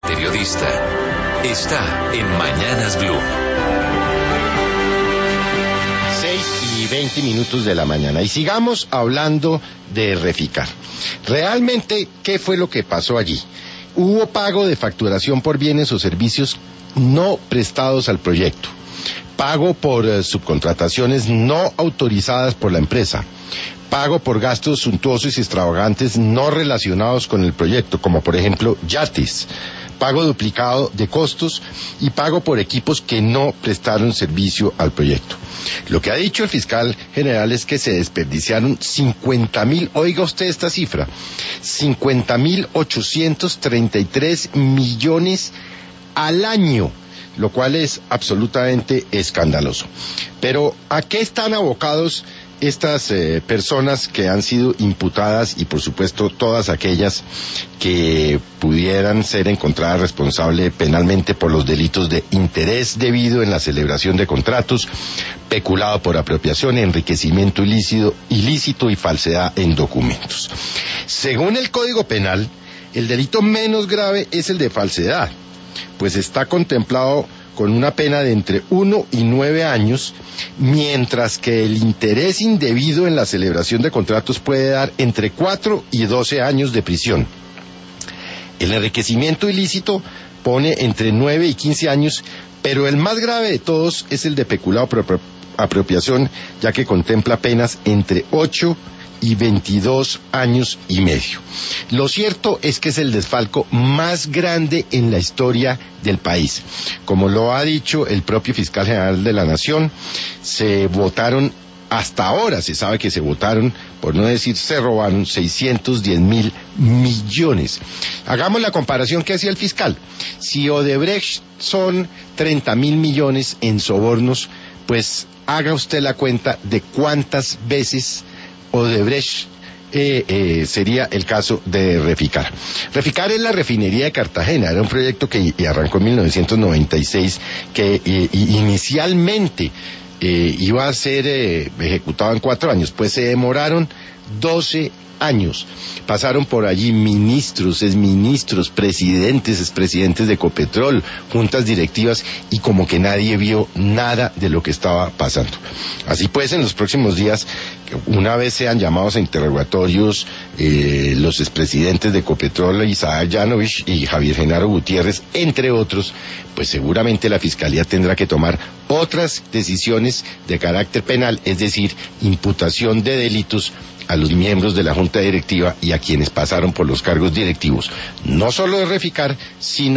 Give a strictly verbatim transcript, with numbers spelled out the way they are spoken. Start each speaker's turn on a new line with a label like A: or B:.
A: periodista, está en Mañanas Blue.
B: seis y veinte minutos de la mañana. Y sigamos hablando de Reficar. Realmente, ¿qué fue lo que pasó allí? Hubo pago de facturación por bienes o servicios no prestados al proyecto. Pago por eh, subcontrataciones no autorizadas por la empresa. Pago por gastos suntuosos y extravagantes no relacionados con el proyecto, como por ejemplo yates. Pago duplicado de costos y pago por equipos que no prestaron servicio al proyecto. Lo que ha dicho el fiscal general es que se desperdiciaron cincuenta mil, oiga usted esta cifra, cincuenta mil ochocientos treinta y tres millones al año, lo cual es absolutamente escandaloso. Pero ¿a qué están abocados estas eh, personas que han sido imputadas y por supuesto todas aquellas que pudieran ser encontradas responsables penalmente por los delitos de interés debido en la celebración de contratos, peculado por apropiación, enriquecimiento ilícito, ilícito y falsedad en documentos? Según el Código Penal, el delito menos grave es el de falsedad, pues está contemplado con una pena de entre uno y nueve años, mientras que el interés indebido en la celebración de contratos puede dar entre cuatro y doce años de prisión. El enriquecimiento ilícito pone entre nueve y quince años, pero el más grave de todos es el de peculado por apropiación, ya que contempla penas entre ocho y veintidós años y medio. Lo cierto es que es el desfalco más grande en la historia del país. Como lo ha dicho el propio fiscal general de la Nación, se votaron, hasta ahora se sabe que se votaron, por no decir se robaron, seiscientos diez mil millones. Hagamos la comparación que hacía el fiscal. Si Odebrecht son treinta mil millones en sobornos, pues haga usted la cuenta de cuántas veces Odebrecht eh, eh, sería el caso de Reficar. Reficar es la refinería de Cartagena, era un proyecto que arrancó en mil novecientos noventa y seis, que eh, inicialmente eh, iba a ser eh, ejecutado en cuatro años, pues se demoraron doce años. Pasaron por allí ministros, exministros, presidentes, expresidentes de Ecopetrol, juntas directivas, y como que nadie vio nada de lo que estaba pasando. Así pues, en los próximos días, una vez sean llamados a interrogatorios eh, los expresidentes de Ecopetrol, Isaac Yanovich y Javier Genaro Gutiérrez, entre otros, pues seguramente la Fiscalía tendrá que tomar otras decisiones de carácter penal, es decir, imputación de delitos a los miembros de la Junta Directiva y a quienes pasaron por los cargos directivos, no solo de Reficar, sino